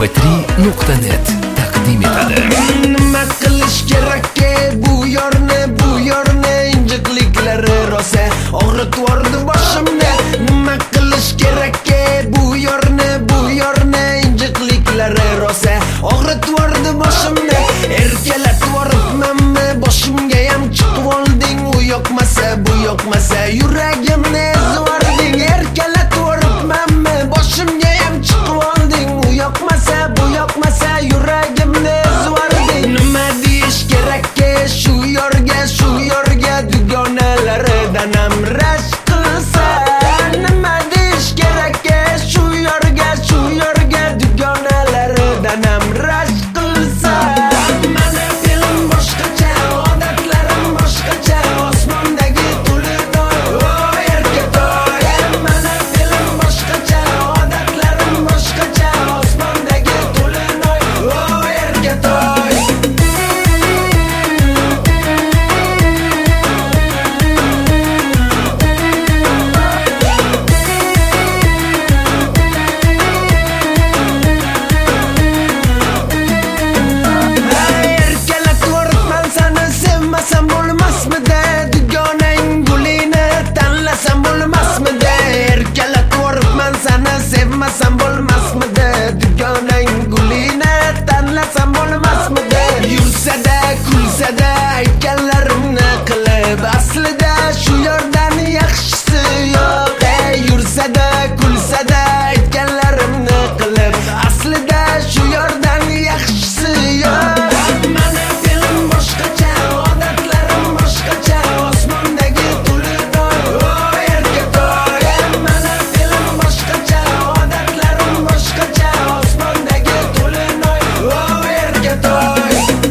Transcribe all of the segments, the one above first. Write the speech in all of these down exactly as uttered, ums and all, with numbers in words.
p tri nuqta net taqdim etadi. Nima qilish kerak bu yorni, bu yorni injiqliklari rosa og'ritvordi boshimni. Nima qilish kerak bu yorni, bu yorni injiqliklari rosa og'ritvordi boshimni. Erkalatvoribmanmi boshimga ham chiqib olding, u yoqmasa bu yoqmasa yuragimni ezvording. Erkalatvoribmanmi boshimga ham chiqib olding, u yoqmasa bu yoqmasa yuragimni ezvording. Nima deyish kerak shu yorga, shu yorga dugonalaridan ham rashk qilsa. Nima deyish kerak shu yorga, shu yorga dugonalaridan ham rashk qilsa. Mani fe'lim boshqacha, odatlarim boshqacha, osmondagi to'lqin o erkatoy. Mani fe'lim boshqacha, odatlarim boshqacha, osmondagi to'lqin o erkatoy. Sevmasam bo'lmasmidi, dugonang gulini tanlasam bo'lmasmidi. Erkalatvoribman seni, sevmasam bo'lmasmidi, dugonang gulini tanlasam bo'lmasmidi. Yursada, kulsada aytganlarimni qilib, aslida shu yordan yaxshisi yo'q. Yursada, kulsada aytganlarimni qilib, aslida shu yordan yaxshisi yo'q. Mani fe'lim boshqacha, odatlarim boshqacha, osmondagi to'lqin o erkatoy. Mani fe'lim boshqacha, odatlarim boshqacha, osmondagi to'lqin o erkatoy.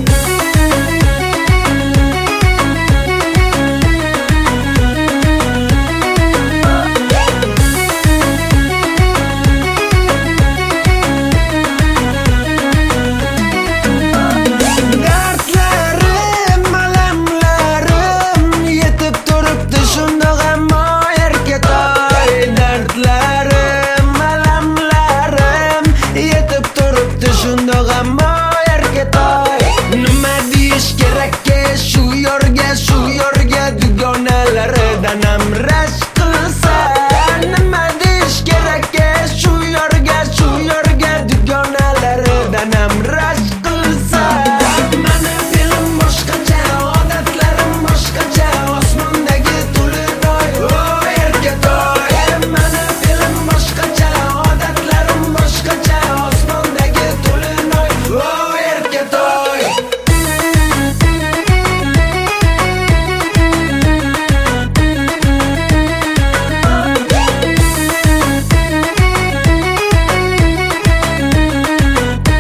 Nima deyish kerak shu yorga, shu yorga dugonalaridan ham rashk qilsa. Nima deyish kerak shu yorga, shu yorga dugonalaridan ham rashk qilsa. Mani fe'lim boshqacha, odatlarim boshqacha, osmondagi to'lqin o erkatoy. Mani fe'lim boshqacha, odatlarim boshqacha, osmondagi to'lqin o erkatoy.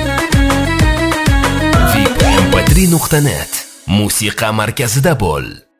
v i p m p tri nuqta net musiqa markazida bo'l.